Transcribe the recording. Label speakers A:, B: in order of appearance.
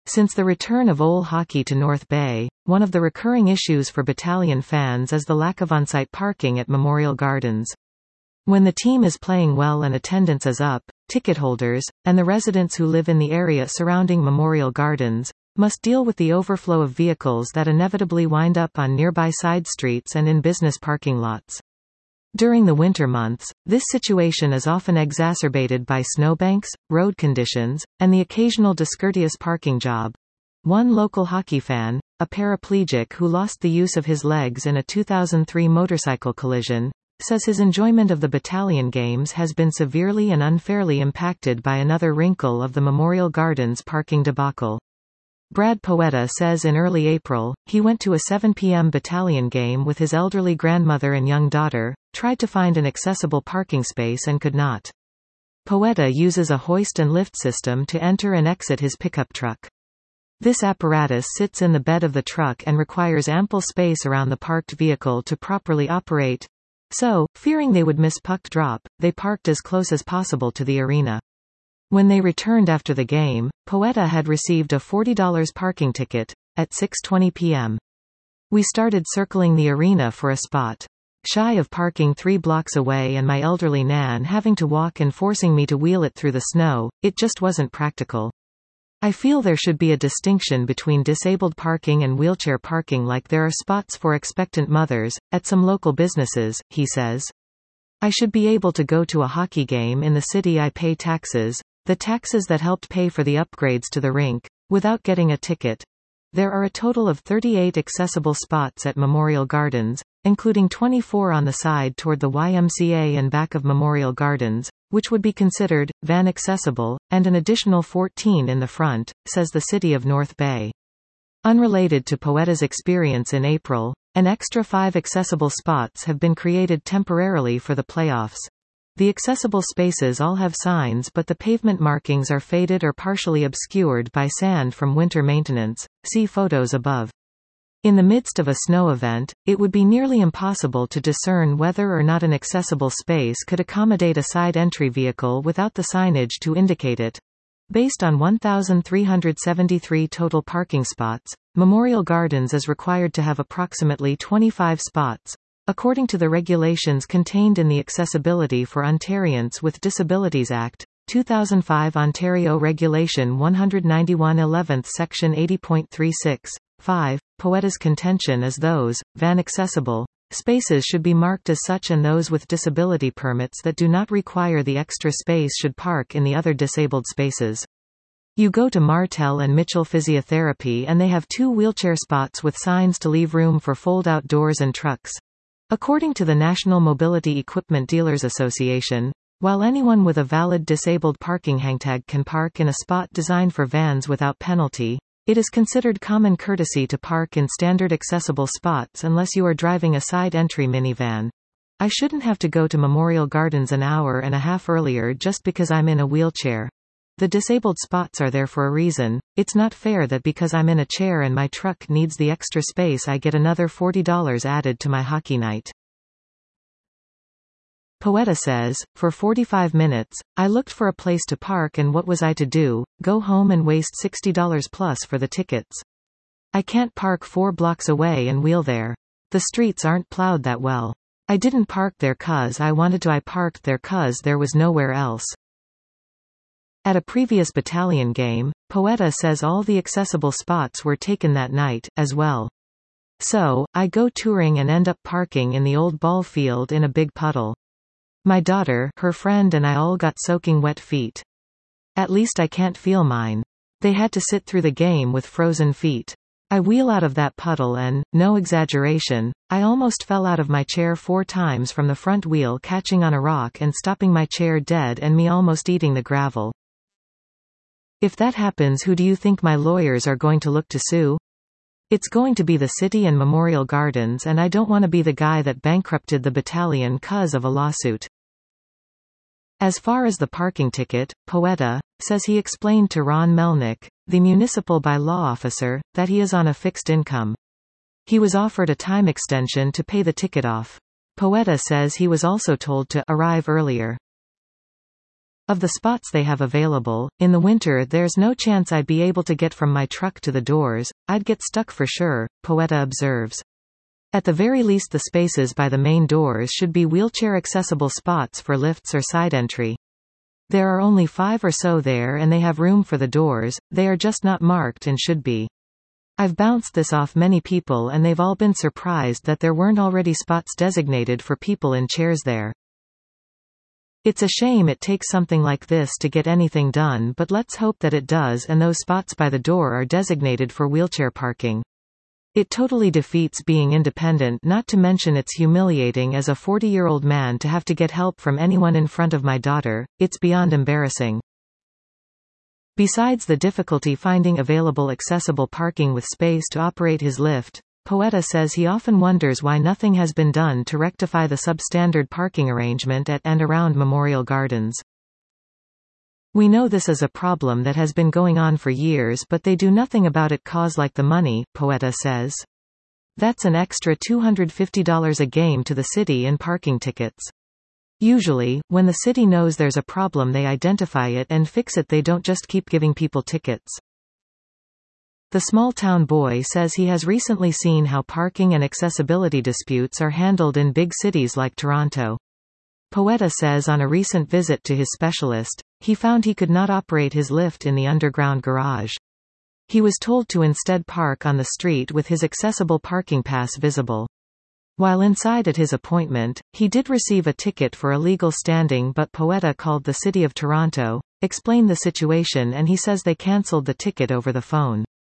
A: Since the return of OL hockey to North Bay, one of the recurring issues for Battalion fans is the lack of on-site parking at Memorial Gardens. When the team is playing well and attendance is up, ticket holders, and the residents who live in the area surrounding Memorial Gardens, must deal with the overflow of vehicles that inevitably wind up on nearby side streets and in business parking lots. During the winter months, this situation is often exacerbated by snowbanks, road conditions, and the occasional discourteous parking job. One local hockey fan, a paraplegic who lost the use of his legs in a 2003 motorcycle collision, says his enjoyment of the Battalion games has been severely and unfairly impacted by another wrinkle of the Memorial Gardens parking debacle. Brad Poeta says in early April, he went to a 7 p.m. Battalion game with his elderly grandmother and young daughter, tried to find an accessible parking space and could not. Poeta uses a hoist and lift system to enter and exit his pickup truck. This apparatus sits in the bed of the truck and requires ample space around the parked vehicle to properly operate. So, fearing they would miss puck drop, they parked as close as possible to the arena. When they returned after the game, Poeta had received a $40 parking ticket, at 6:20 p.m. We started circling the arena for a spot. Shy of parking 3 blocks away and my elderly nan having to walk and forcing me to wheel it through the snow, it just wasn't practical. I feel there should be a distinction between disabled parking and wheelchair parking like there are spots for expectant mothers, at some local businesses, he says. I should be able to go to a hockey game in the city I pay taxes, the taxes that helped pay for the upgrades to the rink, without getting a ticket. There are a total of 38 accessible spots at Memorial Gardens, including 24 on the side toward the YMCA and back of Memorial Gardens, which would be considered van accessible, and an additional 14 in the front, says the City of North Bay. Unrelated to Poeta's experience in April, an extra 5 accessible spots have been created temporarily for the playoffs. The accessible spaces all have signs, but the pavement markings are faded or partially obscured by sand from winter maintenance. See photos above. In the midst of a snow event, it would be nearly impossible to discern whether or not an accessible space could accommodate a side entry vehicle without the signage to indicate it. Based on 1,373 total parking spots, Memorial Gardens is required to have approximately 25 spots, according to the regulations contained in the Accessibility for Ontarians with Disabilities Act, 2005 Ontario Regulation 191 11th Section 80.36. 5. Poeta's contention is those, van accessible, spaces should be marked as such and those with disability permits that do not require the extra space should park in the other disabled spaces. You go to Martel and Mitchell Physiotherapy and they have 2 wheelchair spots with signs to leave room for fold-out doors and trucks. According to the National Mobility Equipment Dealers Association, while anyone with a valid disabled parking hangtag can park in a spot designed for vans without penalty, it is considered common courtesy to park in standard accessible spots unless you are driving a side-entry minivan. I shouldn't have to go to Memorial Gardens an hour and a half earlier just because I'm in a wheelchair. The disabled spots are there for a reason. It's not fair that because I'm in a chair and my truck needs the extra space I get another $40 added to my hockey night. Poeta says, for 45 minutes, I looked for a place to park and what was I to do, go home and waste $60 plus for the tickets. I can't park 4 blocks away and wheel there. The streets aren't plowed that well. I didn't park there 'cause I wanted to, I parked there 'cause there was nowhere else. At a previous Battalion game, Poeta says all the accessible spots were taken that night, as well. So, I go touring and end up parking in the old ball field in a big puddle. My daughter, her friend and I all got soaking wet feet. At least I can't feel mine. They had to sit through the game with frozen feet. I wheel out of that puddle and, no exaggeration, I almost fell out of my chair 4 times from the front wheel catching on a rock and stopping my chair dead and me almost eating the gravel. If that happens, who do you think my lawyers are going to look to sue? It's going to be the city and Memorial Gardens, and I don't want to be the guy that bankrupted the Battalion 'cause of a lawsuit. As far as the parking ticket, Poeta says he explained to Ron Melnick, the municipal by-law officer, that he is on a fixed income. He was offered a time extension to pay the ticket off. Poeta says he was also told to arrive earlier. Of the spots they have available, in the winter there's no chance I'd be able to get from my truck to the doors, I'd get stuck for sure, Poeta observes. At the very least the spaces by the main doors should be wheelchair-accessible spots for lifts or side entry. There are only 5 or so there and they have room for the doors, they are just not marked and should be. I've bounced this off many people and they've all been surprised that there weren't already spots designated for people in chairs there. It's a shame it takes something like this to get anything done, but let's hope that it does and those spots by the door are designated for wheelchair parking. It totally defeats being independent, not to mention it's humiliating as a 40-year-old man to have to get help from anyone in front of my daughter, it's beyond embarrassing. Besides the difficulty finding available accessible parking with space to operate his lift, Poeta says he often wonders why nothing has been done to rectify the substandard parking arrangement at and around Memorial Gardens. We know this is a problem that has been going on for years but they do nothing about it cause like the money, Poeta says. That's an extra $250 a game to the city in parking tickets. Usually, when the city knows there's a problem they identify it and fix it, they don't just keep giving people tickets. The small-town boy says he has recently seen how parking and accessibility disputes are handled in big cities like Toronto. Poeta says on a recent visit to his specialist, he found he could not operate his lift in the underground garage. He was told to instead park on the street with his accessible parking pass visible. While inside at his appointment, he did receive a ticket for illegal standing, but Poeta called the City of Toronto, explained the situation, and he says they cancelled the ticket over the phone.